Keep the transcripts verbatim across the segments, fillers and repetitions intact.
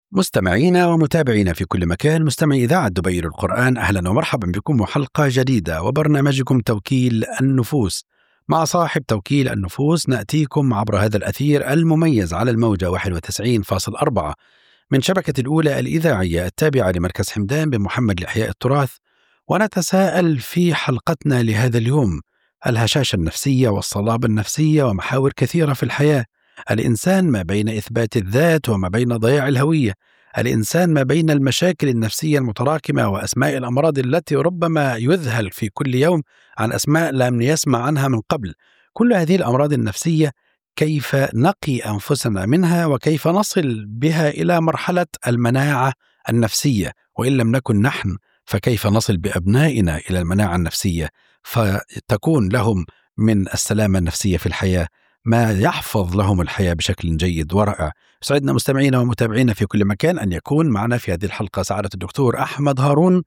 مستمعينا ومتابعينا في كل مكان، مستمعي إذاعة دبي للقرآن، أهلا ومرحبا بكم وحلقة جديدة وبرنامجكم توكيل النفوس. مع صاحب توكيل النفوس نأتيكم عبر هذا الأثير المميز على الموجة واحد وتسعين فاصلة أربعة من شبكة الأولى الإذاعية التابعة لمركز حمدان بن محمد لإحياء التراث. ونتساءل في حلقتنا لهذا اليوم: الهشاشة النفسية والصلابة النفسية ومحاور كثيرة في الحياة. الإنسان ما بين إثبات الذات وما بين ضياع الهوية. الإنسان ما بين المشاكل النفسية المتراكمة وأسماء الأمراض التي ربما يذهل في كل يوم عن أسماء لم يسمع عنها من قبل. كل هذه الأمراض النفسية كيف نقي أنفسنا منها وكيف نصل بها إلى مرحلة المناعة النفسية، وإن لم نكن نحن فكيف نصل بأبنائنا إلى المناعة النفسية فتكون لهم من السلامة النفسية في الحياة ما يحفظ لهم الحياة بشكل جيد ورائع. سعدنا مستمعينا ومتابعينا في كل مكان أن يكون معنا في هذه الحلقة سعادة الدكتور أحمد هارون،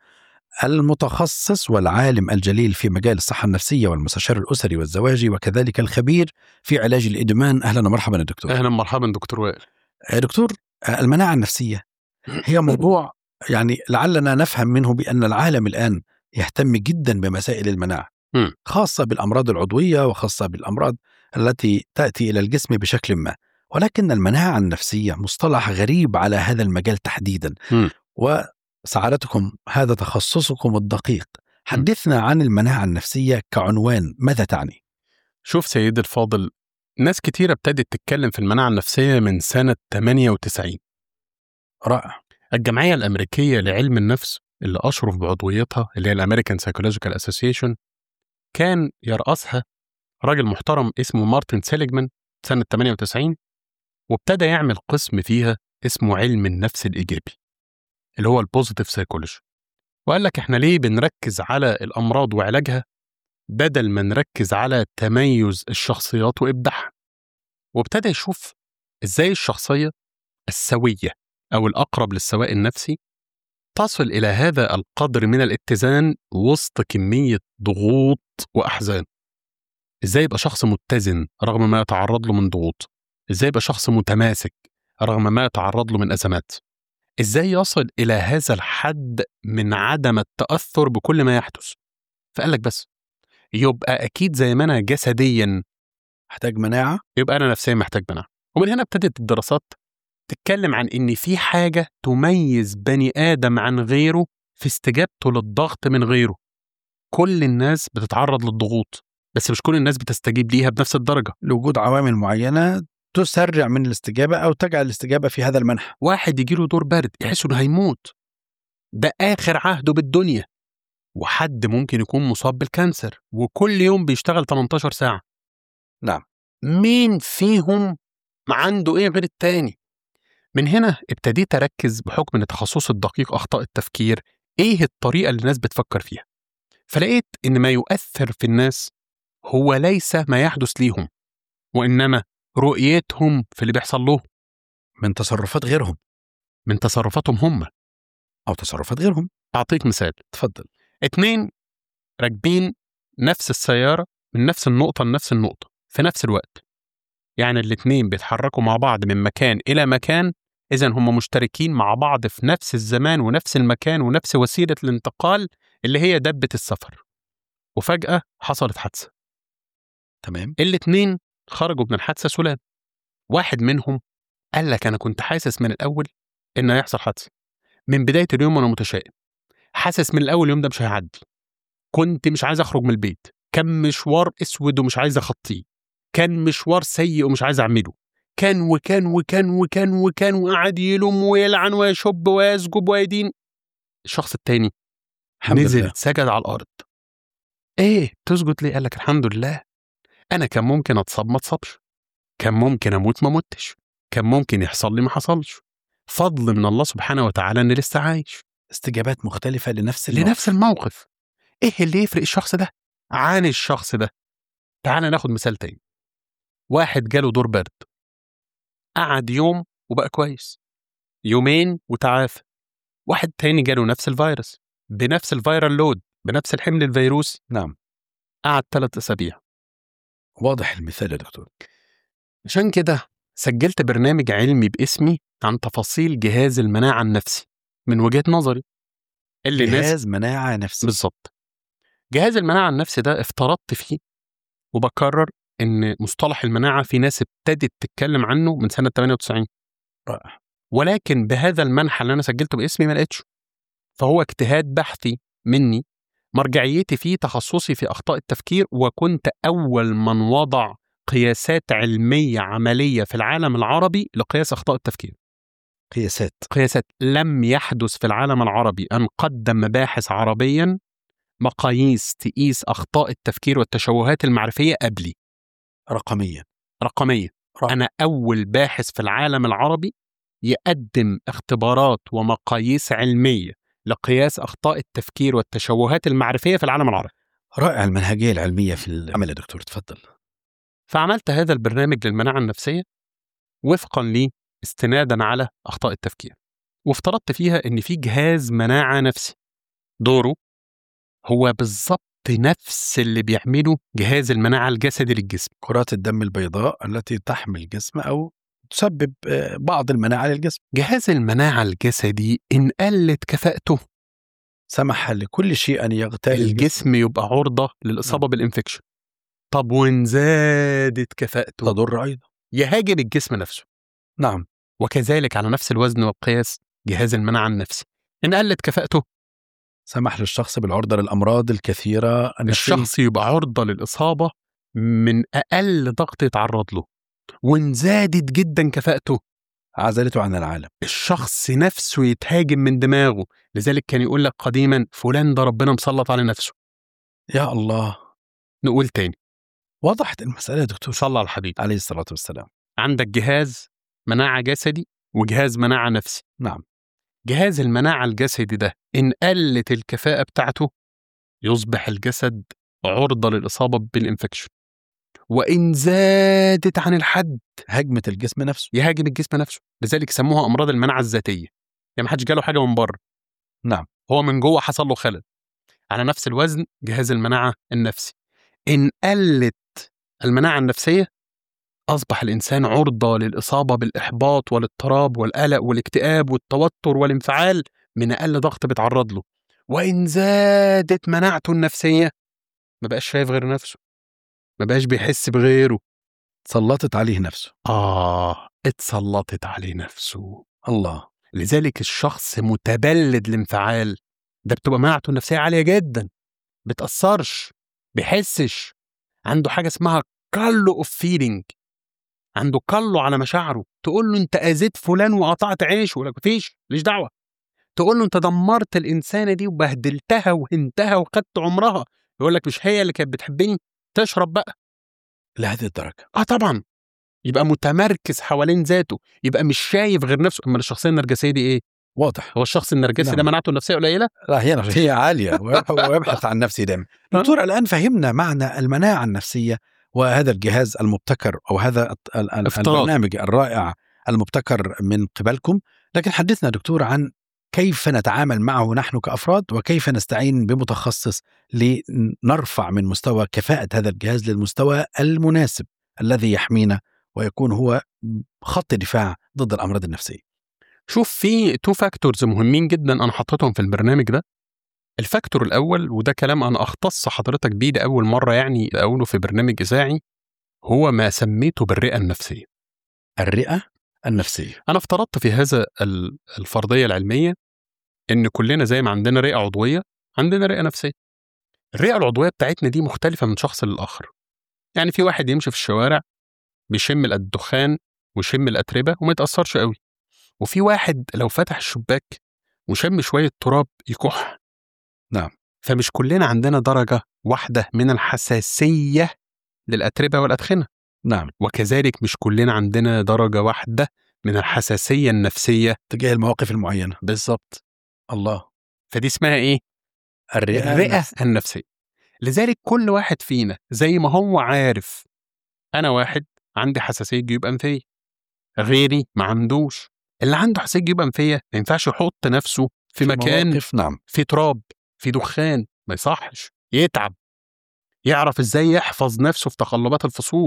المتخصص والعالم الجليل في مجال الصحة النفسية والمستشار الأسري والزواجي وكذلك الخبير في علاج الإدمان. أهلا ومرحبا يا دكتور. أهلا مرحبا دكتور وائل. دكتور، المناعة النفسية هي موضوع يعني لعلنا نفهم منه بأن العالم الآن يهتم جدا بمسائل المناعة، خاصة بالأمراض العضوية وخاصة بالأمراض التي تأتي إلى الجسم بشكل ما، ولكن المناعة النفسية مصطلح غريب على هذا المجال تحديدا. م. وسعادتكم هذا تخصصكم الدقيق، حدثنا عن المناعة النفسية كعنوان، ماذا تعني؟ شوف سيد الفاضل، ناس كتيرة ابتدت تتكلم في المناعة النفسية من سنة ثمانية وتسعين. رائع. الجمعية الأمريكية لعلم النفس اللي أشرف بعضويتها اللي هي الأمريكان سايكولوجيكال أسوسيشن كان يرأسها راجل محترم اسمه مارتن سيليجمان سنة ثمانية وتسعين، وابتدى يعمل قسم فيها اسمه علم النفس الإيجابي اللي هو البوزيتيف سايكولوجي، وقال لك احنا ليه بنركز على الأمراض وعلاجها بدل ما نركز على تميز الشخصيات وإبداعها. وابتدى يشوف ازاي الشخصية السوية أو الأقرب للسواء النفسي تصل إلى هذا القدر من الاتزان وسط كمية ضغوط وأحزان. ازاي يبقى شخص متزن رغم ما يتعرض له من ضغوط، ازاي يبقى شخص متماسك رغم ما يتعرض له من أزمات، ازاي يصل إلى هذا الحد من عدم التأثر بكل ما يحدث. فقال لك بس يبقى أكيد زي ما أنا جسديا محتاج مناعة، يبقى أنا نفسيا محتاج مناعة. ومن هنا ابتدت الدراسات تتكلم عن إن في حاجة تميز بني آدم عن غيره في استجابته للضغط من غيره. كل الناس بتتعرض للضغوط بس مش كل الناس بتستجيب ليها بنفس الدرجة، لوجود عوامل معينة تسرع من الاستجابة أو تجعل الاستجابة في هذا المنحى. واحد يجيله دور برد يحس إنه هيموت، ده آخر عهده بالدنيا، وحد ممكن يكون مصاب بالكانسر وكل يوم بيشتغل ثمانية عشر ساعة. نعم، مين فيهم عنده إيه غير التاني؟ من هنا ابتديت أركز بحكم أن تخصص الدقيق أخطاء التفكير إيه الطريقة اللي الناس بتفكر فيها. فلقيت إن ما يؤثر في الناس هو ليس ما يحدث ليهم، وإنما رؤيتهم في اللي بيحصل لهم من تصرفات غيرهم، من تصرفاتهم هم أو تصرفات غيرهم. أعطيك مثال، تفضل. اتنين راكبين نفس السيارة من نفس النقطة لنفس النقطة في نفس الوقت، يعني الاتنين بيتحركوا مع بعض من مكان إلى مكان، إذن هم مشتركين مع بعض في نفس الزمان ونفس المكان ونفس وسيلة الانتقال اللي هي دبة السفر، وفجأة حصلت حادثة. تمام. الاتنين خرجوا من الحادثة سلام. واحد منهم قال لك أنا كنت حاسس من الأول إن هيحصل حادثة، من بداية اليوم أنا متشائم، حاسس من الأول اليوم ده مش هيعدي، كنت مش عايز أخرج من البيت، كان مشوار أسود ومش عايز أخطيه، كان مشوار سيء ومش عايز أعمله، كان وكان وكان وكان وكان وقعد يلوم ويلعن ويشب ويسجب ويدين. الشخص التاني نزل سجد على الأرض. إيه تسجد ليه؟ قال لك الحمد لله، أنا كان ممكن أتصاب ما اتصابش، كان ممكن أموت ما متش، كان ممكن يحصل لي ما حصلش، فضل من الله سبحانه وتعالى أني لسه عايش. استجابات مختلفة لنفس الموقف. لنفس الموقف. إيه اللي يفرق الشخص ده عن الشخص ده؟ تعال ناخد مثال تاني. واحد جاله دور برد، قعد يوم وبقى كويس، يومين وتعافى. واحد تاني جاله نفس الفيروس بنفس الفيرال لود بنفس الحمل الفيروسي، نعم، قعد ثلاث أسابيع. واضح المثال يا دكتور. عشان كده سجلت برنامج علمي باسمي عن تفاصيل جهاز المناعة النفسي من وجهة نظري اللي جهاز ناس مناعة نفسي. بالظبط. جهاز المناعة النفسي ده افترضت فيه وبكرر إن مصطلح المناعة في ناس ابتدت تتكلم عنه من سنة ثمانية وتسعين، رائع. ولكن بهذا المنحى اللي أنا سجلته باسمي ما لقيتش. فهو اجتهاد بحثي مني، مرجعيتي فيه تخصصي في أخطاء التفكير، وكنت أول من وضع قياسات علمية عملية في العالم العربي لقياس أخطاء التفكير. قياسات قياسات لم يحدث في العالم العربي أن قدم باحث عربيا مقاييس تقيس أخطاء التفكير والتشوهات المعرفية قبلي. رقميا رقمية. رائع. أنا أول باحث في العالم العربي يقدم اختبارات ومقاييس علمية لقياس أخطاء التفكير والتشوهات المعرفية في العالم العربي. رائع المنهجية العلمية في العمل يا دكتور، تفضل. فعملت هذا البرنامج للمناعة النفسية وفقا لي استنادا على أخطاء التفكير، وافترضت فيها إن في جهاز مناعة نفسي دوره هو بالضبط نفس اللي بيعمله جهاز المناعة الجسدي للجسم. كرات الدم البيضاء التي تحمي الجسم أو تسبب بعض المناعة للجسم. جهاز المناعة الجسدي إن قلت كفاءته سمح لكل شيء أن يغتال الجسم, الجسم يبقى عرضة للإصابة بالإنفكشن. طب وإن زادت كفاءته تضر أيضا، يهاجم الجسم نفسه. نعم. وكذلك على نفس الوزن والقياس جهاز المناعة النفسي إن قلت كفاءته سمح للشخص بالعرضة للأمراض الكثيرة النفسية. الشخص يبقى عرضة للإصابة من أقل ضغط يتعرض له. وإن زادت جدا كفاءته عزلته عن العالم، الشخص نفسه يتهاجم من دماغه. لذلك كان يقول لك قديما فلان ده ربنا مسلط على نفسه. يا الله. نقول تاني، وضحت المسألة يا دكتور. صلى على الحبيب عليه الصلاة والسلام. عندك جهاز مناعة جسدي وجهاز مناعة نفسي. نعم. جهاز المناعة الجسدي ده إن قلت الكفاءة بتاعته يصبح الجسد عرضة للإصابة بالإنفكشن. وإن زادت عن الحد هجمة الجسم نفسه، يهاجم الجسم نفسه. لذلك سموها أمراض المناعة الذاتية. يعني محدش جاله حاجة من بره، نعم، هو من جوه حصل له خلل. على نفس الوزن جهاز المناعة النفسي إن قلت المناعة النفسية أصبح الإنسان عرضة للإصابة بالإحباط والاضطراب والقلق والاكتئاب والتوتر والانفعال من أقل ضغط بيتعرض له. وإن زادت مناعته النفسية ما بقاش شايف غير نفسه، ما بقاش بيحس بغيره. تسلطت عليه نفسه. آه اتسلطت عليه نفسه. الله. لذلك الشخص متبلد الانفعال ده بتبقى مناعته النفسية عالية جدا، بتأثرش، بيحسش، عنده حاجة اسمها كالو اوف فيلينج، عنده كالو على مشاعره. تقول له انت اذيت فلان وقطعت عيشه، ولا مفيش ليش دعوة. تقول له انت دمرت الإنسانة دي وبهدلتها وهنتها وخدت عمرها، يقول لك مش هي اللي كانت بتحبني، تشرب بقى. لهذه الدرجة؟ اه طبعا. يبقى متمركز حوالين ذاته، يبقى مش شايف غير نفسه. اما الشخصية النرجسية دي ايه؟ واضح. هو الشخص النرجسي نعم. ده مناعته النفسية قليلة؟ لا، هي نفسية عالية ويبحث عن نفسه دائما. دكتور، الآن فهمنا معنى المناعة النفسية وهذا الجهاز المبتكر أو هذا البرنامج الرائع المبتكر من قبلكم، لكن حدثنا دكتور عن كيف نتعامل معه نحن كأفراد، وكيف نستعين بمتخصص لنرفع من مستوى كفاءة هذا الجهاز للمستوى المناسب الذي يحمينا ويكون هو خط دفاع ضد الأمراض النفسية. شوف، في تو فاكتورز مهمين جدا أنا حطيتهم في البرنامج ده. الفاكتور الأول، وده كلام أنا أختص حضرتك بيه لأول مرة يعني أقوله في برنامج إذاعي، هو ما سميته بالرئة النفسية. الرئة النفسية. أنا افترضت في هذا الفرضية العلمية إن كلنا زي ما عندنا رئة عضوية عندنا رئة نفسية. الرئة العضوية بتاعتنا دي مختلفة من شخص للآخر. يعني في واحد يمشي في الشوارع بيشم الدخان ويشم الأتربة وما يتأثرش قوي، وفي واحد لو فتح الشباك وشم شوية تراب يكح. نعم. فمش كلنا عندنا درجة واحدة من الحساسية للأتربة والأدخنة. نعم. وكذلك مش كلنا عندنا درجة واحدة من الحساسية النفسية تجاه المواقف المعينة. بالضبط. الله. فدي اسمها إيه؟ الرئة, الرئة النفس. النفسية. لذلك كل واحد فينا زي ما هو عارف أنا واحد عندي حساسية جيوب أنفية، غيري ما عندوش. اللي عنده حساسية جيوب أنفية ما ينفعش يحط نفسه في, في مكان مواقف. نعم. في تراب، في دخان، ما يصحش، يتعب. يعرف إزاي يحفظ نفسه في تقلبات الفصول،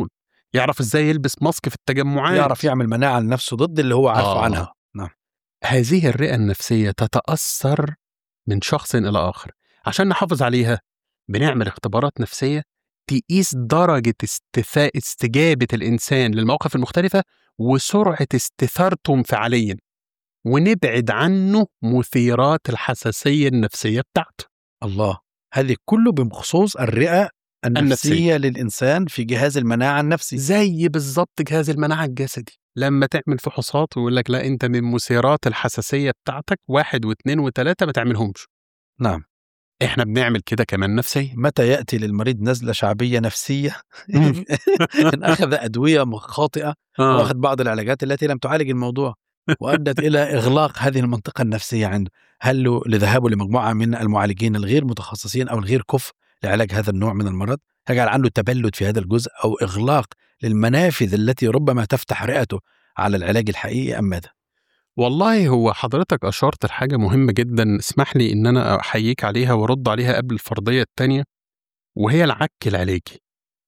يعرف إزاي يلبس ماسك في التجمعات، يعرف يعمل مناعة لنفسه ضد اللي هو عارفه آه. عنها. نعم. هذه الرئة النفسية تتأثر من شخص إلى آخر. عشان نحافظ عليها بنعمل اختبارات نفسية تقيس درجة استفاء استجابة الإنسان للمواقف المختلفة وسرعة استثارته انفعاليا، ونبعد عنه مثيرات الحساسية النفسية بتاعته. الله، هذه كله بخصوص الرئة النفسية, النفسية للإنسان في جهاز المناعة النفسي. زي بالضبط جهاز المناعة الجسدي لما تعمل فحوصات ويقول لك لا أنت من مثيرات الحساسية بتاعتك واحد واثنين وثلاثة ما تعملهمش. نعم. إحنا بنعمل كده كمان نفسيا. متى يأتي للمريض نزلة شعبية نفسية إن أخذ أدوية خاطئة آه. وأخذ بعض العلاجات التي لم تعالج الموضوع وأدت إلى إغلاق هذه المنطقة النفسية عنده، هل له لذهابه لمجموعة من المعالجين الغير متخصصين أو الغير كفء لعلاج هذا النوع من المرض، يجعل عنده تبلد في هذا الجزء أو إغلاق للمنافذ التي ربما تفتح رئته على العلاج الحقيقي أم ماذا؟ والله هو حضرتك أشرت لحاجة مهمة جدا، اسمح لي إن أنا أحييك عليها ورد عليها قبل الفرضية التانية، وهي العك العلاجي.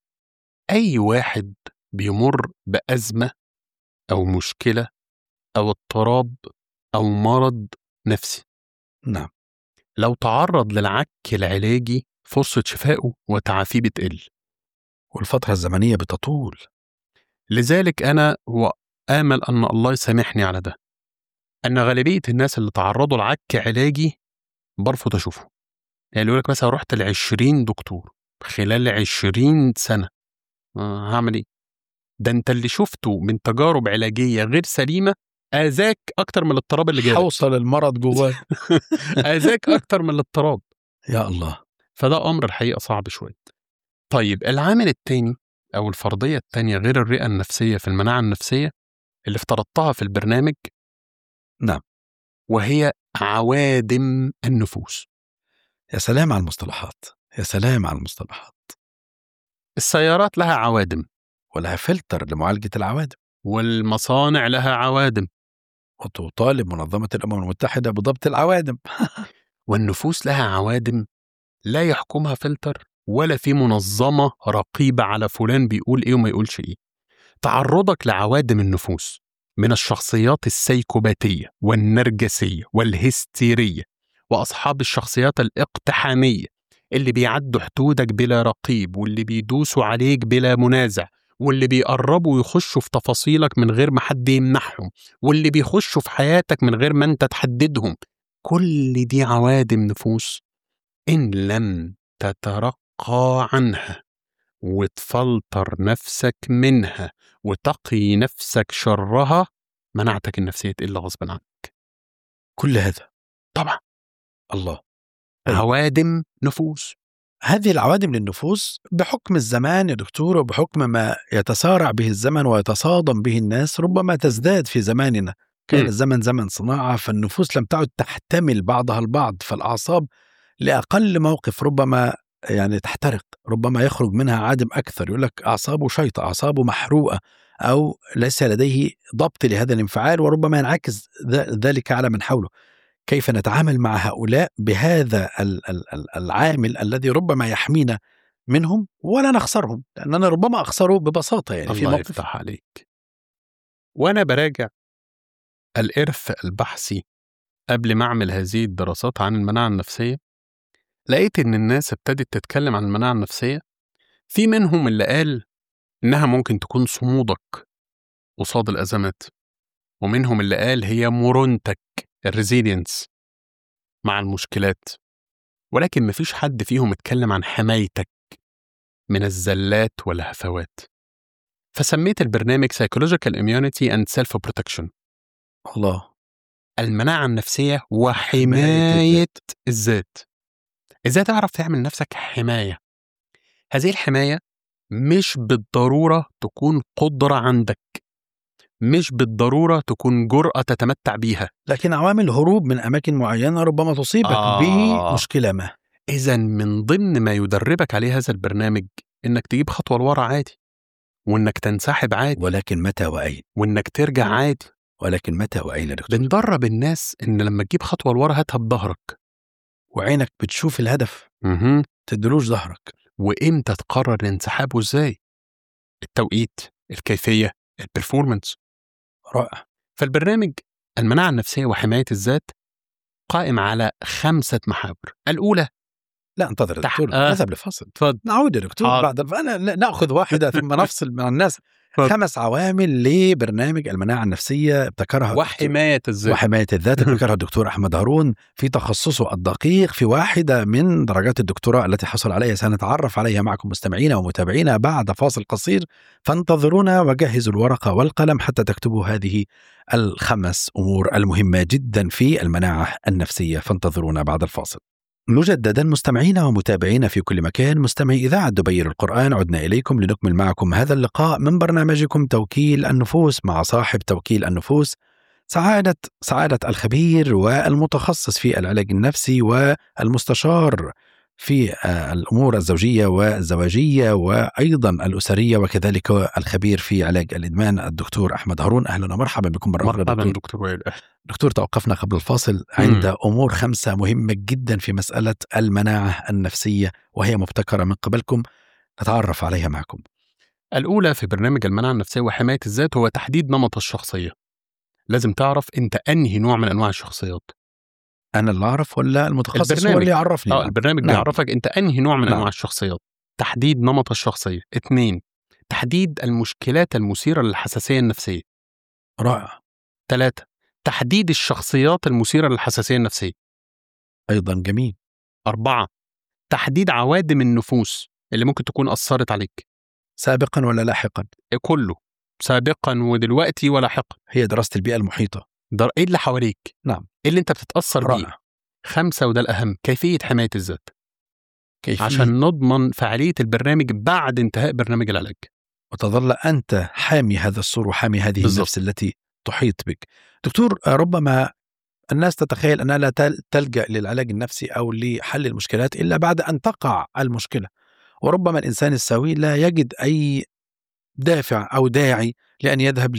أي واحد بيمر بأزمة أو مشكلة أو اضطراب أو مرض نفسي، نعم، لو تعرض للعك العلاجي فرصة شفائه وتعافيه بتقل والفترة الزمنية بتطول. لذلك أنا وآمل أن الله يسامحني على ده، أن غالبية الناس اللي تعرضوا لعك علاجي برفض أشوفه. يعني يقول لك مثلا رحت لعشرين دكتور خلال عشرين سنة، آه هعمل إيه؟ ده أنت اللي شفته من تجارب علاجية غير سليمة آذاك أكتر من الاضطراب اللي جالك. حوصل المرض جواه آذاك أكتر من الاضطراب. يا الله. فده أمر الحقيقة صعب شوية. طيب العامل التاني أو الفرضية التانية غير الرئة النفسية في المناعة النفسية اللي افترضتها في البرنامج، نعم، وهي عوادم النفوس. يا سلام على المصطلحات، يا سلام على المصطلحات. السيارات لها عوادم ولها فلتر لمعالجة العوادم، والمصانع لها عوادم، وتطالب منظمة الأمم المتحدة بضبط العوادم. والنفوس لها عوادم لا يحكمها فلتر ولا في منظمة رقيبة على فلان بيقول إيه وما يقولش إيه. تعرضك لعوادم النفوس من الشخصيات السيكوباتية والنرجسية والهستيرية وأصحاب الشخصيات الاقتحامية اللي بيعدوا حدودك بلا رقيب، واللي بيدوسوا عليك بلا منازع، واللي بيقربوا ويخشوا في تفاصيلك من غير ما حد يمنحهم، واللي بيخشوا في حياتك من غير ما انت تحددهم. كل دي عوادم نفوس إن لم تترقى عنها وتفلتر نفسك منها وتقي نفسك شرها مناعتك النفسية تقل غصبا عنك. كل هذا طبعا الله. عوادم نفوس. هذه العوادم للنفوس بحكم الزمان يا دكتور، وبحكم ما يتسارع به الزمن ويتصادم به الناس ربما تزداد في زماننا. كان م. الزمن زمن صناعة، فالنفوس لم تعد تحتمل بعضها البعض، فالأعصاب لأقل موقف ربما يعني تحترق، ربما يخرج منها عادم أكثر، يقول لك أعصابه شيطة، أعصابه محروقة، أو ليس لديه ضبط لهذا الانفعال، وربما ينعكس ذلك على من حوله. كيف نتعامل مع هؤلاء بهذا العامل الذي ربما يحمينا منهم ولا نخسرهم، لأننا ربما أخسره ببساطة يعني في الله موقف. يفتح عليك. وأنا براجع الإرث البحثي قبل ما أعمل هذه الدراسات عن المناعة النفسية، لقيت إن الناس ابتدت تتكلم عن المناعة النفسية. في منهم اللي قال إنها ممكن تكون صمودك قصاد الأزمات، ومنهم اللي قال هي مرونتك الريزيلينس مع المشكلات، ولكن مفيش حد فيهم اتكلم عن حمايتك من الزلات والهفوات. فسميت البرنامج Psychological Immunity and Self-Protection. الله. المناعة النفسية وحماية الذات. إزاي تعرف تعمل نفسك حماية؟ هذه الحماية مش بالضرورة تكون قدرة عندك، مش بالضرورة تكون جرأة تتمتع بيها، لكن عوامل هروب من أماكن معينة ربما تصيبك آه. بمشكلة ما. إذن من ضمن ما يدربك عليه هذا البرنامج إنك تجيب خطوة لورا عادي، وإنك تنسحب عادي، ولكن متى وأين؟ وإنك ترجع عادي، ولكن متى وأين؟ دكتور، بندرب الناس إن لما تجيب خطوة لورا هاتها بظهرك، وعينك بتشوف الهدف، م-م. تدلوش ظهرك. وإمتى تقرر الانسحاب وإزاي. التوقيت، الكيفية، البرفورمانس. رائع. فالبرنامج المناعة النفسية وحماية الذات قائم على خمسة محاور. الأولى لا انتظر تح... دكتور، آه. نذهب لفاصل. تفضل. نعود يا دكتور حاضر. بعد فأنا نأخذ واحدة ثم نفصل مع الناس. تفضل. خمس عوامل لبرنامج المناعة النفسية ابتكرها وحماية الذات وحماية الذات ابتكرها الدكتور أحمد هارون في تخصصه الدقيق في واحدة من درجات الدكتوراه التي حصل عليها. سنتعرف عليها معكم مستمعينا ومتابعينا بعد فاصل قصير، فانتظرونا وجهزوا الورقة والقلم حتى تكتبوا هذه الخمس أمور المهمة جدا في المناعة النفسية. فانتظرونا بعد الفاصل. مجددا مستمعينا ومتابعينا في كل مكان، مستمعي إذاعة دبير القرآن، عدنا إليكم لنكمل معكم هذا اللقاء من برنامجكم توكيل النفوس مع صاحب توكيل النفوس، سعادة سعادة الخبير والمتخصص في العلاج النفسي والمستشار في الأمور الزوجية والزواجية وأيضا الأسرية، وكذلك الخبير في علاج الإدمان الدكتور أحمد هارون. أهلا ومرحبا بكم مرة أخرى مرحبا دكتور. دكتور وائل. دكتور، توقفنا قبل الفاصل عند أمور خمسة مهمة جدا في مسألة المناعة النفسية، وهي مبتكرة من قبلكم، نتعرف عليها معكم. الأولى في برنامج المناعة النفسية وحماية الذات هو تحديد نمط الشخصية. لازم تعرف أنت أنهي نوع من أنواع الشخصيات. أنا اللي أعرف ولا المتخصص البرنامج. هو اللي يعرفني؟ آه البرنامج نعم. بيعرفك أنت أنهي نوع من نعم. أنواع الشخصيات. تحديد نمط الشخصية. اثنين، تحديد المشكلات المثيرة للحساسية النفسية. رائع. ثلاثة، تحديد الشخصيات المثيرة للحساسية النفسية. أيضا جميل. أربعة، تحديد عوادم النفوس اللي ممكن تكون أثرت عليك سابقا ولا لاحقا؟ كله، سابقا ودلوقتي ولاحقا. هي دراسة البيئة المحيطة. در... إيه اللي حواليك؟ نعم. إيه اللي أنت بتتأثر رائع. بيه؟ خمسة، وده الأهم، كيفية حماية الذات. كيفية. عشان نضمن فعالية البرنامج بعد انتهاء برنامج العلاج، وتظل أنت حامي هذا السور وحامي هذه بالزبط. النفس التي تحيط بك. دكتور، ربما الناس تتخيل أنها لا تلجأ للعلاج النفسي أو لحل المشكلات إلا بعد أن تقع المشكلة، وربما الإنسان السوي لا يجد أي دافع أو داعي لأن يذهب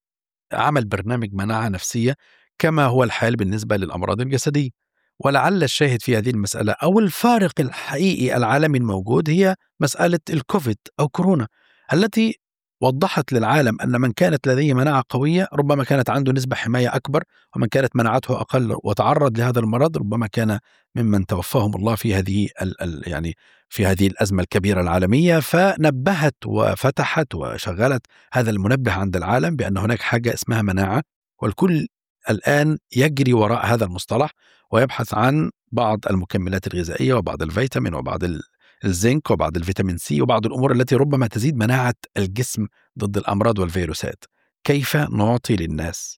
لعمل برنامج مناعة نفسية كما هو الحال بالنسبة للأمراض الجسدية. ولعل الشاهد في هذه المسألة أو الفارق الحقيقي العالمي الموجود هي مسألة الكوفيد أو كورونا، التي وضحت للعالم أن من كانت لديه مناعة قوية ربما كانت عنده نسبة حماية أكبر، ومن كانت مناعته أقل وتعرض لهذا المرض ربما كان ممن توفاهم الله في هذه ال ال يعني في هذه الأزمة الكبيرة العالمية. فنبهت وفتحت وشغلت هذا المنبه عند العالم بأن هناك حاجة اسمها مناعة، والكل الآن يجري وراء هذا المصطلح ويبحث عن بعض المكملات الغذائية وبعض الفيتامين وبعض الزنك وبعض الفيتامين سي وبعض الأمور التي ربما تزيد مناعة الجسم ضد الأمراض والفيروسات. كيف نعطي للناس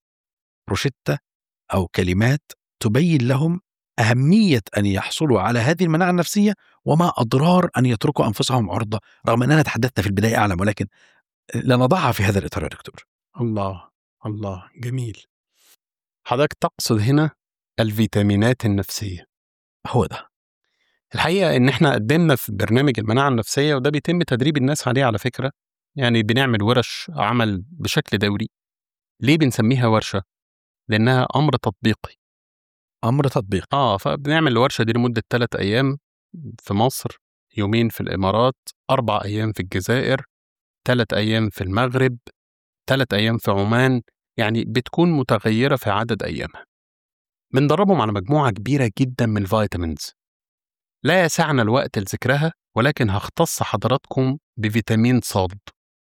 روشتة أو كلمات تبين لهم أهمية أن يحصلوا على هذه المناعة النفسية وما أضرار أن يتركوا أنفسهم عرضة، رغم أننا تحدثنا في البداية أعلم، ولكن لنضعها في هذا الإطار يا دكتور. الله الله جميل. حضرتك تقصد هنا الفيتامينات النفسية. هو ده الحقيقة إن إحنا قدمنا في برنامج المناعة النفسية، وده بيتم تدريب الناس عليه على فكرة. يعني بنعمل ورش عمل بشكل دوري. ليه بنسميها ورشة؟ لأنها أمر تطبيقي. أمر تطبيقي. آه فبنعمل الورشة دي لمدة ثلاث أيام في مصر، يومين في الإمارات، أربع أيام في الجزائر، ثلاث أيام في المغرب، ثلاث أيام في عمان. يعني بتكون متغيرة في عدد أيامها. بندربهم على مجموعة كبيرة جدا من الفيتامينز لا يسعنا الوقت لذكرها، ولكن هختص حضراتكم بفيتامين صاد.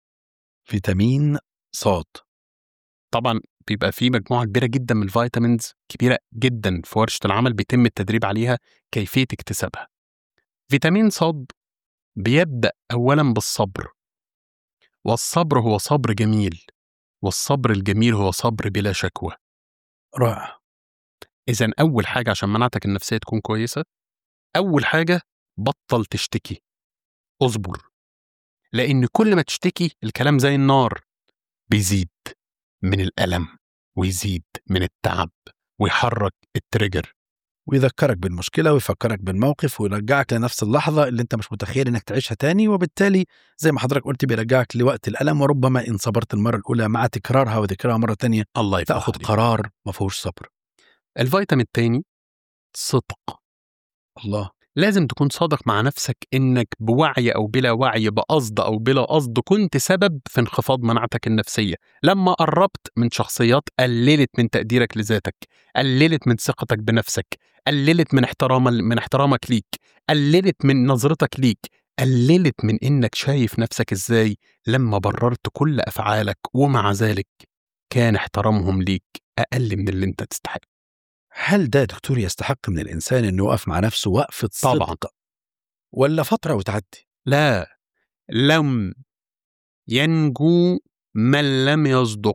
فيتامين صاد طبعا بيبقى فيه مجموعة كبيرة جدا من الفيتامينز، كبيرة جدا في ورشة العمل بيتم التدريب عليها كيفية اكتسابها. فيتامين صاد بيبدأ أولا بالصبر، والصبر هو صبر جميل، والصبر الجميل هو صبر بلا شكوى. رائع. إذن أول حاجة عشان مناعتك النفسية تكون كويسة، أول حاجة بطل تشتكي، أصبر. لأن كل ما تشتكي الكلام زي النار بيزيد من الألم ويزيد من التعب ويحرك التريجر ويذكرك بالمشكلة ويفكرك بالموقف ويرجعك لنفس اللحظة اللي انت مش متخيل انك تعيشها تاني، وبالتالي زي ما حضرتك قلت بيرجعك لوقت الألم، وربما إن صبرت المرة الأولى مع تكرارها وذكرها مرة تانية الله تأخذ عليك. قرار ما فيهوش صبر. الفيتامين التاني صدق. الله. لازم تكون صادق مع نفسك إنك بوعي أو بلا وعي، بقصد أو بلا قصد، كنت سبب في انخفاض مناعتك النفسية لما قربت من شخصيات قللت من تقديرك لذاتك، قللت من ثقتك بنفسك، قللت من احترام من احترامك ليك، قللت من نظرتك ليك، قللت من إنك شايف نفسك إزاي لما بررت كل أفعالك، ومع ذلك كان احترامهم ليك أقل من اللي أنت تستحق. هل ده دكتور يستحق من الإنسان إنه يقف مع نفسه وقفة طبعا. صدق ولا فترة وتعدي؟ لا، لم ينجو من لم يصدق.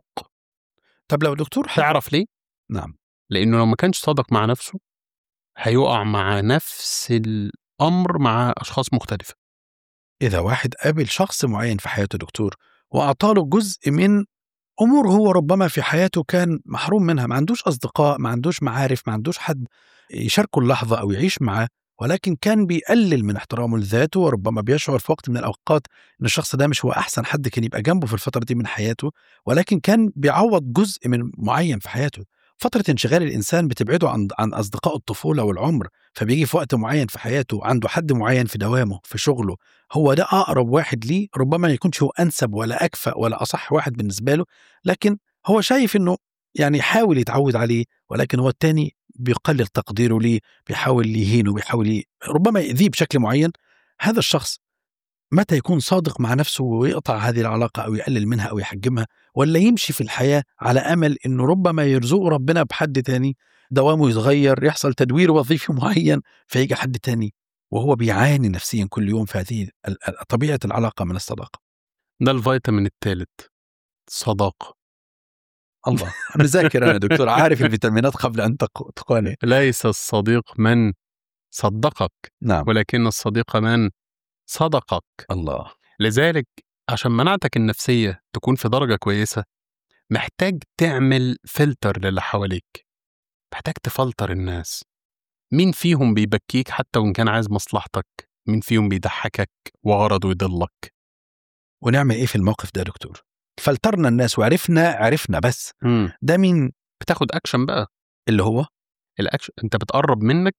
طب لو دكتور حد... تعرف ليه؟ نعم. لأنه لو ما كانش صادق مع نفسه هيقع مع نفس الأمر مع أشخاص مختلفة. إذا واحد قابل شخص معين في حياته دكتور وأعطاله جزء من أمور هو ربما في حياته كان محروم منها، ما عندوش أصدقاء، ما عندوش معارف، ما عندوش حد يشاركه اللحظة أو يعيش معاه، ولكن كان بيقلل من احترامه لذاته، وربما بيشعر في وقت من الأوقات إن الشخص ده مش هو أحسن حد كان يبقى جنبه في الفترة دي من حياته، ولكن كان بيعوض جزء من معين في حياته. فترة انشغال الإنسان بتبعده عن عن أصدقاء الطفولة والعمر، فبيجي في وقت معين في حياته عنده حد معين في دوامه في شغله هو ده أقرب واحد ليه، ربما ما يكونش هو أنسب ولا أكفأ ولا أصح واحد بالنسبة له، لكن هو شايف إنه يعني حاول يتعود عليه، ولكن هو التاني بيقلل تقديره ليه، بيحاول يهينه، بيحاول ي... ربما يأذيه بشكل معين. هذا الشخص متى يكون صادق مع نفسه ويقطع هذه العلاقة أو يقلل منها أو يحجمها، ولا يمشي في الحياة على أمل إنه ربما يرزقه ربنا بحد تاني، دوامه يتغير، يحصل تدوير وظيفي معين فيجي حد تاني وهو بيعاني نفسيا كل يوم في هذه طبيعة العلاقة من الصداقة. ده الفيتامين الثالث، صداقة. الله، مذاكر أنا دكتور، عارف الفيتامينات قبل أن تقاني. ليس الصديق من صدقك، نعم، ولكن الصديق من صدقك. الله. لذلك عشان مناعتك النفسية تكون في درجة كويسة محتاج تعمل فلتر للي حواليك، محتاج تفلتر الناس، مين فيهم بيبكيك حتى وإن كان عايز مصلحتك، مين فيهم بيضحكك وغرضه يضلك. ونعمل إيه في الموقف ده دكتور؟ فلترنا الناس وعرفنا عرفنا بس مم. ده مين؟ بتاخد أكشن بقى، اللي هو الأكشن. أنت بتقرب منك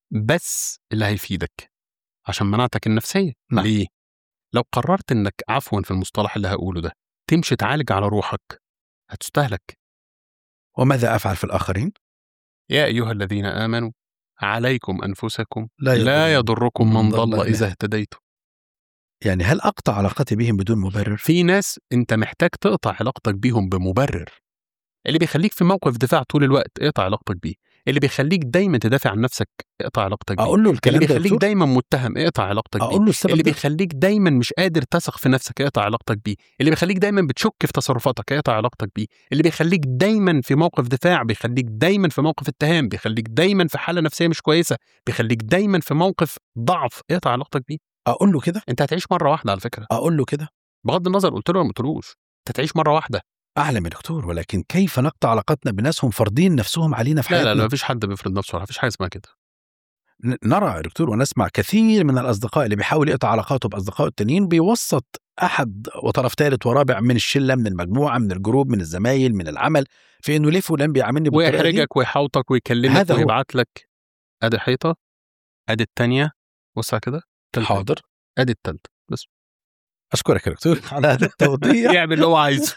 بس اللي هيفيدك عشان مناعتك النفسية. نعم. ليه؟ لو قررت إنك عفوا في المصطلح اللي هقوله ده تمشي تعالج على روحك هتستهلك. وماذا أفعل في الآخرين؟ يا أيها الذين آمنوا عليكم أنفسكم لا, لا يضركم من ضل إذا إذا اهتديتم. يعني هل أقطع علاقتي بهم بدون مبرر؟ في ناس أنت محتاج تقطع علاقتك بيهم بمبرر. اللي بيخليك في موقف دفاع طول الوقت اقطع علاقتك بيه، اللي بيخليك دايما تدافع عن نفسك اقطع علاقتك بيه، أقول له الكلام اللي ده بيخليك دكتور؟ دايما متهم اقطع علاقتك بيه، أقول له السبب اللي ده؟ بيخليك دايما مش قادر تثق في نفسك اقطع علاقتك بيه، اللي بيخليك دايما بتشك في تصرفاتك اقطع علاقتك بيه، اللي بيخليك دايما في موقف دفاع، بيخليك دايما في موقف اتهام، بيخليك دايما في حالة نفسية مش كويسة، بيخليك دايما في موقف ضعف اقطع علاقتك بيه. أقول له كده؟ انت هتعيش مرة واحدة على فكرة. أقول له كده؟ بغض النظر قلت له ولا ما قلتلوش، انت هتعيش مرة واحدة. أعلم يا دكتور، ولكن كيف نقطع علاقتنا بناس هم فرضين نفسهم علينا في لا حياتنا؟ لا لا مفيش حد بيفرض نفسه، مفيش حاجة اسمها كده. نرى يا دكتور ونسمع كثير من الأصدقاء اللي بيحاول يقطع علاقاته بأصدقائه التانيين بيوسط أحد وطرف ثالث ورابع من الشلة، من المجموعة، من الجروب، من الزمايل، من العمل، في إنه ليه فلان بيعاملني بالطريقة دي، ويحرجك ويحاوطك ويكلمك هذا هو. ويبعت لك ادي حيطه ادي الثانيه بص كده حاضر ادي الثالثه بس. أشكرك يا دكتور على هذا التوضيح. يعمل اللي هو عايزه.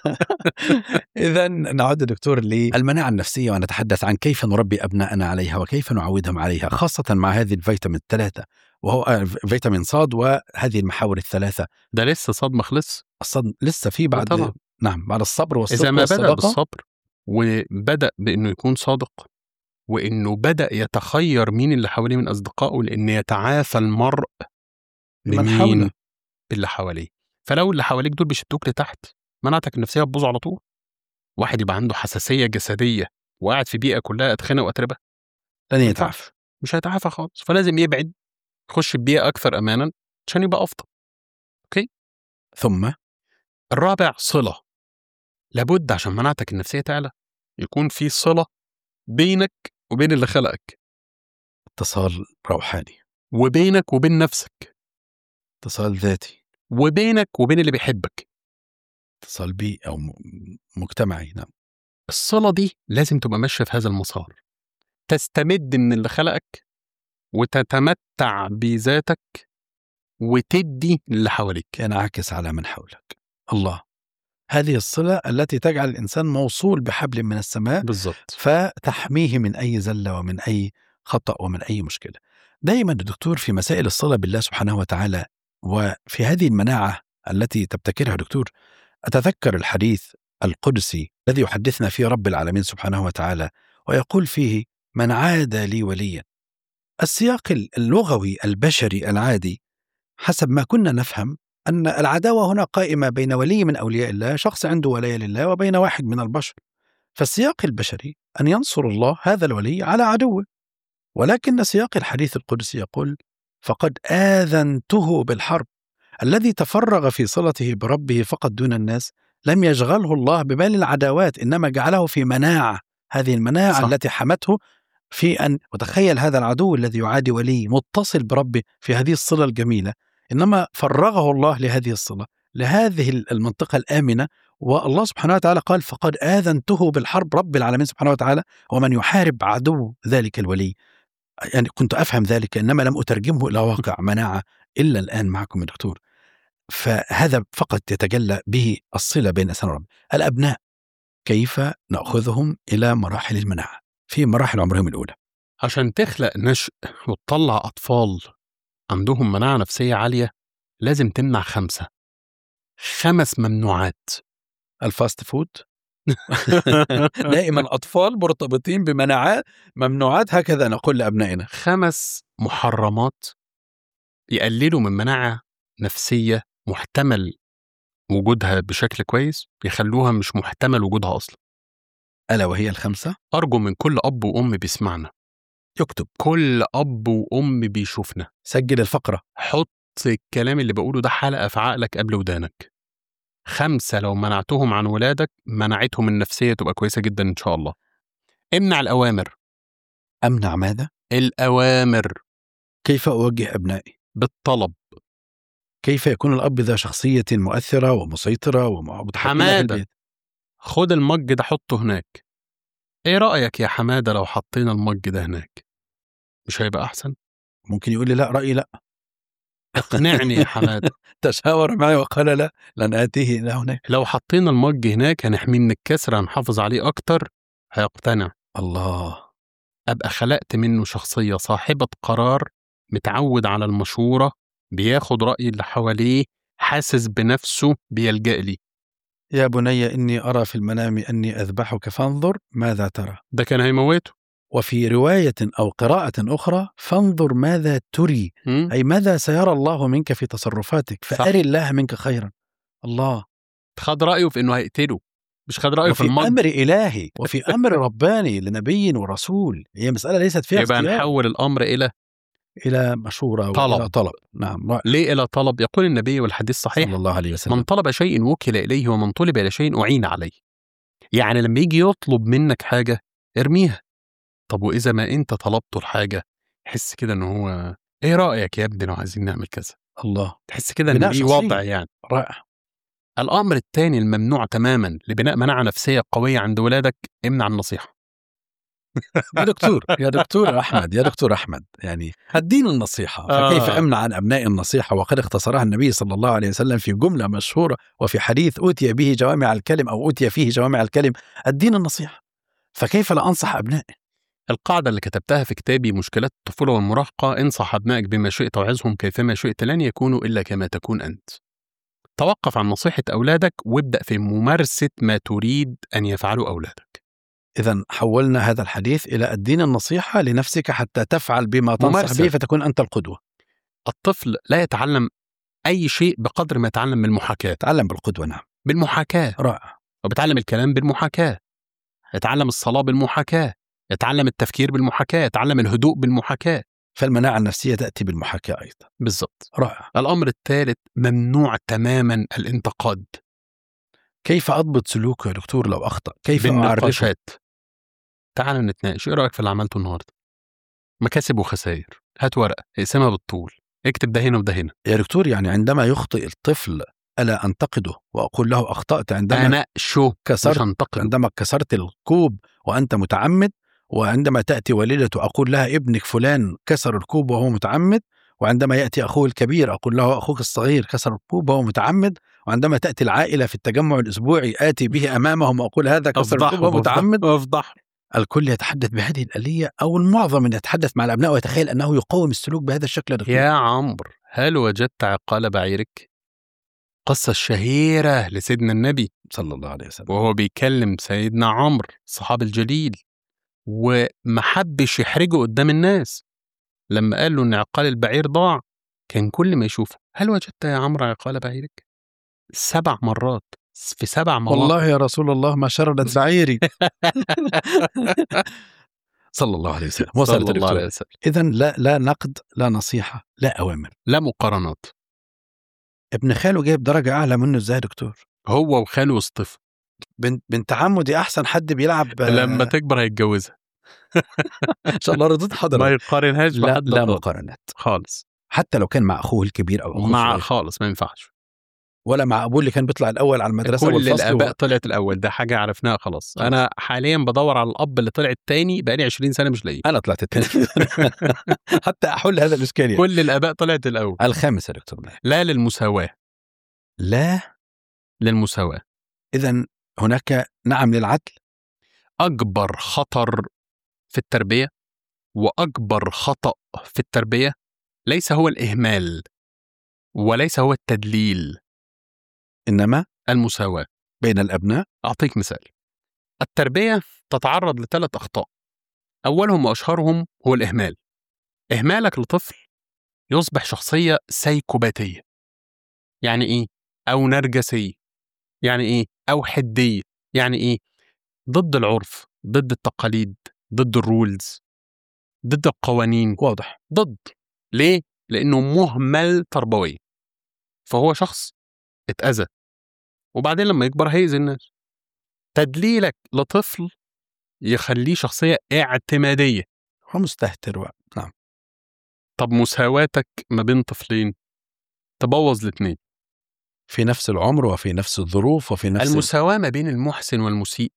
إذا نعود دكتور للمناعة النفسية ونتحدث عن كيف نربي أبنائنا عليها وكيف نعودهم عليها، خاصة مع هذه الفيتامين الثلاثة وهو فيتامين صاد وهذه المحاور الثلاثة. ده لسه صاد ما خلص، الصد لسه في بعد طبعا. نعم، بعد الصبر والصدق إذا ما والصداقة. بدأ بالصبر وبدأ بإنه يكون صادق وإنه بدأ يتخير مين اللي حواليه من أصدقائه، لأن يتعافى المرء بمن بمين حوله. اللي حواليه. فلو اللي حواليك دول بيشدوك لتحت مناعتك النفسية تبوظ على طول. واحد يبقى عنده حساسية جسدية وقاعد في بيئة كلها أدخنة وأتربة لن يتعافى، مش هيتعافى خالص. فلازم يبعد، يخش ببيئة أكثر أمانا عشان يبقى أفضل. أوكي. ثم الرابع صلة. لابد عشان مناعتك النفسية تعلى يكون في صلة بينك وبين اللي خلقك، اتصال روحاني، وبينك وبين نفسك، اتصال ذاتي، وبينك وبين اللي بيحبك، اتصال بي أو مجتمعي. نعم. الصلة دي لازم تبقى ماشية في هذا المسار، تستمد من اللي خلقك وتتمتع بذاتك وتدي اللي حواليك، ينعكس على من حولك. الله، هذه الصلة التي تجعل الإنسان موصول بحبل من السماء بالضبط، فتحميه من أي زلة ومن أي خطأ ومن أي مشكلة. دائما دكتور في مسائل الصلة بالله سبحانه وتعالى وفي هذه المناعة التي تبتكرها دكتور، أتذكر الحديث القدسي الذي يحدثنا فيه رب العالمين سبحانه وتعالى ويقول فيه: من عاد لي وليا. السياق اللغوي البشري العادي حسب ما كنا نفهم أن العداوة هنا قائمة بين ولي من أولياء الله، شخص عنده ولاية لله، وبين واحد من البشر. فالسياق البشري أن ينصر الله هذا الولي على عدوه، ولكن سياق الحديث القدسي يقول: فقد آذنته بالحرب. الذي تفرغ في صلته بربه فقط دون الناس لم يشغله الله ببال العداوات، إنما جعله في مناعة، هذه المناعة صح. التي حمته في أن وتخيل هذا العدو الذي يعادي ولي متصل بربه في هذه الصلة الجميلة، إنما فرغه الله لهذه الصلة، لهذه المنطقة الآمنة. والله سبحانه وتعالى قال: فقد آذنته بالحرب. رب العالمين سبحانه وتعالى ومن يحارب عدو ذلك الولي. يعني كنت أفهم ذلك إنما لم أترجمه إلى واقع مناعة إلا الآن معكم يا دكتور. فهذا فقط يتجلى به الصلة بين إنسان ورب. الأبناء كيف نأخذهم إلى مراحل المناعة في مراحل عمرهم الأولى؟ عشان تخلق نشء وتطلع أطفال عندهم مناعة نفسية عالية لازم تمنع خمسة خمس ممنوعات. الفاست فود دائما أطفال مرتبطين بمناعات ممنوعات، هكذا نقول لأبنائنا. خمس محرمات يقللوا من مناعة نفسية محتمل وجودها بشكل كويس، يخلوها مش محتمل وجودها أصلا. ألا وهي الخمسة؟ أرجو من كل أب وأم بيسمعنا يكتب، كل أب وأم بيشوفنا سجل الفقرة، حط الكلام اللي بقوله ده حلقة في عقلك قبل ودانك. خمسة لو منعتهم عن ولادك مناعتهم النفسية تبقى كويسة جدا إن شاء الله. امنع الأوامر. أمنع ماذا؟ الأوامر. كيف أوجه أبنائي؟ بالطلب. كيف يكون الأب ذا شخصية مؤثرة ومسيطرة ومتحكمة في البيت؟ خد المج ده حطه هناك. ايه رأيك يا حمادة لو حطينا المج ده هناك؟ مش هيبقى أحسن؟ ممكن يقول لي لا، رأيي لا. اقنعني يا حمادة. تشاور معي وقال لا، لن آتيه إلى هناك. لو حطينا المج هناك هنحميه من الكسر، هنحافظ عليه أكتر، هيقتنع. الله. أبقى خلقت منه شخصية صاحبة قرار، متعود على المشورة، بياخد رأي اللي حواليه، حاسس بنفسه، بيلجأ لي. يا بني إني أرى في المنام أني أذبحك فانظر ماذا ترى. ده كان هيموته. وفي رواية أو قراءة أخرى: فانظر ماذا تري، م? أي ماذا سيرى الله منك في تصرفاتك، فأري الله منك خيرا. الله. خد رأيه في إنه هيقتله، مش خد رأيه في المج. وفي أمر إلهي وفي أمر رباني لنبي ورسول. هي مسألة ليست فيها يبقى نحول الأمر إلى إلى مشورة طلب. وإلى طلب. نعم. ليه إلى طلب؟ يقول النبي والحديث صحيح صلى الله عليه وسلم: من طلب شيء وكل إليه ومن طلب إلى شيء أعين عليه. يعني لما يجي يطلب منك حاجة ارميها. طب وإذا ما أنت طلبته الحاجة حس كده إنه هو إيه رأيك يا ابني لو عايزين نعمل كذا؟ الله. تحس كده إنه ليه وضع يعني رائع. الأمر الثاني الممنوع تماما لبناء مناعة نفسية قوية عند ولادك: امنع النصيحة. يا دكتور يا دكتور أحمد يا دكتور أحمد يعني الدين النصيحة، فكيف آه. أمنع عن أبناء النصيحة وقد اختصرها النبي صلى الله عليه وسلم في جملة مشهورة وفي حديث أوتي به جوامع الكلم أو أوتي فيه جوامع الكلم: الدين النصيحة. فكيف لا أنصح أبنائي؟ القاعدة اللي كتبتها في كتابي مشكلات الطفولة والمراهقة: انصح أبنائك بما شئت وعظهم كيفما شئت، لن يكونوا إلا كما تكون أنت. توقف عن نصيحة أولادك وابدأ في ممارسة ما تريد أن يفعله أولادك. إذن حولنا هذا الحديث إلى الدين النصيحة لنفسك حتى تفعل بما تنصح به فتكون أنت القدوة. الطفل لا يتعلم أي شيء بقدر ما يتعلم بالمحاكاة. يتعلم بالقدوة. نعم، بالمحاكاة. رائع. وبيتعلم الكلام بالمحاكاة، يتعلم الصلاة بالمحاكاة، يتعلم التفكير بالمحاكاة، يتعلم الهدوء بالمحاكاة. فالمناعة النفسية تأتي بالمحاكاة أيضا. بالضبط. رائع. الأمر الثالث: ممنوع تماما الانتقاد. كيف أضبط سلوكه يا دكتور لو أخطأ؟ كيف بالنقاشات. تعال نتناقش. إيه رأيك في اللي عملته النهاردة؟ مكاسب وخسائر. هات ورقة اقسمها بالطول، اكتب ده هنا وده هنا. يا دكتور يعني عندما يخطئ الطفل ألا أنتقده وأقول له أخطأت عندما أناقشه كسرت، عندما كسرت الكوب وأنت متعمد، وعندما تأتي والدته أقول لها ابنك فلان كسر الكوب وهو متعمد، وعندما يأتي أخوه الكبير أقول له أخوك الصغير كسر الكوب وهو متعمد، وعندما تأتي العائلة في التجمع الأسبوعي آتي به أمامهم وأقول هذا كسر الكوب وهو متعمد. أفضح. الكل يتحدث بهذه الآلية، أو المعظم يتحدث مع الأبناء ويتخيل أنه يقوم السلوك بهذا الشكل. يا عمرو، هل وجدت عقال بعيرك؟ قصة شهيرة لسيدنا النبي صلى الله عليه وسلم وهو بيكلم سيدنا عمرو الصحابي الجليل، ومحبش يحرجه قدام الناس. لما قال له إن عقال البعير ضاع كان كل ما يشوفه، هل وجدت يا عمرو عقال بعيرك؟ سبع مرات في سبع مواقف. والله يا رسول الله ما شردت بعيري. صلى الله عليه وسلم. صلى الله عليه وسلم. إذن لا لا نقد، لا نصيحة، لا أوامر، لا مقارنات. ابن خاله جايب درجة أعلى منه إزاي دكتور؟ هو وخاله اصطفى. بنت بنت عمه دي أحسن حد بيلعب. لما تكبر هيتجوزها. إن شاء الله ردود حضرتك. ما يقارنهاش لا, بحد لا مقارنات خالص، حتى لو كان مع أخوه الكبير أو أخوه مع الصغير خالص ما ينفعش. ولا مع أبوه اللي كان بيطلع الأول على المدرسة كل والفصل. الآباء و... طلعت الأول، ده حاجة عرفناها خلاص. أنا حاليا بدور على الأب اللي طلع التاني بقالي عشرين سنة مش لاقيه. أنا طلعت التاني. حتى أحل هذا الإشكال يعني. كل الآباء طلعت الأول. الخامس يا دكتور. لا للمساواة. لا للمساواة. إذن هناك نعم للعدل. أكبر خطر في التربية وأكبر خطأ في التربية ليس هو الإهمال وليس هو التدليل، إنما المساواة بين الأبناء. أعطيك مثال. التربية تتعرض لثلاث أخطاء، أولهم وأشهرهم هو الإهمال. إهمالك لطفل يصبح شخصية سيكوباتية. يعني إيه؟ أو نرجسية. يعني إيه؟ أو حدية. يعني إيه؟ ضد العرف، ضد التقاليد، ضد الرولز، ضد القوانين. واضح. ضد. ليه؟ لأنه مهمل تربوي، فهو شخص اتأذى وبعدين لما يكبر هيأذي الناس. تدليلك لطفل يخليه شخصية اعتمادية ومستهتر. و... نعم. طب مساواتك ما بين طفلين تبوظ الاثنين في نفس العمر وفي نفس الظروف وفي نفس المساواة ما بين المحسن والمسيء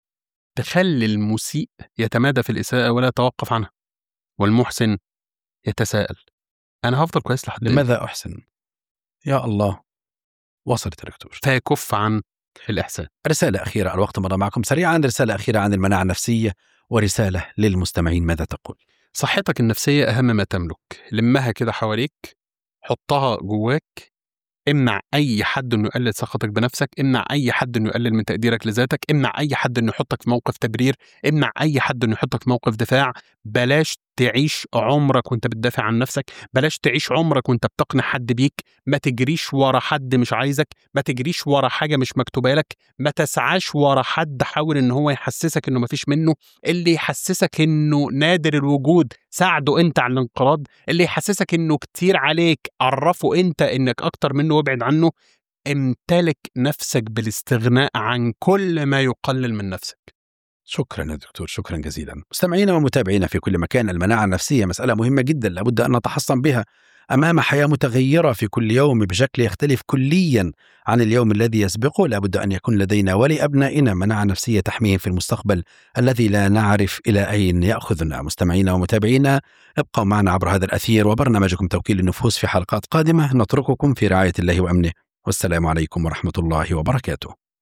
تخلي المسيء يتمادى في الإساءة ولا يتوقف عنها، والمحسن يتساءل أنا هفضل كويس لحد لماذا أحسن؟ يا الله. وصلت يا دكتور. فيكف عن الإحسان. رسالة أخيرة، الوقت مر معكم سريعا. رسالة أخيرة عن المناعة النفسية ورسالة للمستمعين، ماذا تقول؟ صحتك النفسية أهم ما تملك. لمها كده حواليك، حطها جواك. امنع أي حد إنه يقلل ثقتك بنفسك، امنع أي حد إنه يقلل من تقديرك لذاتك، امنع أي حد إنه يحطك في موقف تبرير، امنع أي حد إنه يحطك في موقف دفاع. بلاش تعيش عمرك وانت بتدافع عن نفسك، بلاش تعيش عمرك وانت بتقنع حد بيك، ما تجريش ورا حد مش عايزك، ما تجريش ورا حاجة مش مكتوبة لك، ما تسعاش ورا حد حاول إن هو يحسسك إنه مفيش منه. اللي يحسسك إنه نادر الوجود ساعده أنت على الانقراض، اللي يحسسك إنه كتير عليك عرفه أنت إنك أكتر منه وابعد عنه. امتلك نفسك بالاستغناء عن كل ما يقلل من نفسك. شكرا يا دكتور، شكرا جزيلا. مستمعينا ومتابعينا في كل مكان، المناعة النفسية مسألة مهمة جدا لابد أن نتحصن بها أمام حياة متغيرة في كل يوم بشكل يختلف كليا عن اليوم الذي يسبقه. لابد أن يكون لدينا ولأبنائنا مناعة نفسية تحميهم في المستقبل الذي لا نعرف إلى أين يأخذنا. مستمعينا ومتابعينا، ابقوا معنا عبر هذا الأثير وبرنامجكم توكيل النفوس في حلقات قادمة. نترككم في رعاية الله وأمنه، والسلام عليكم ورحمة الله وبركاته.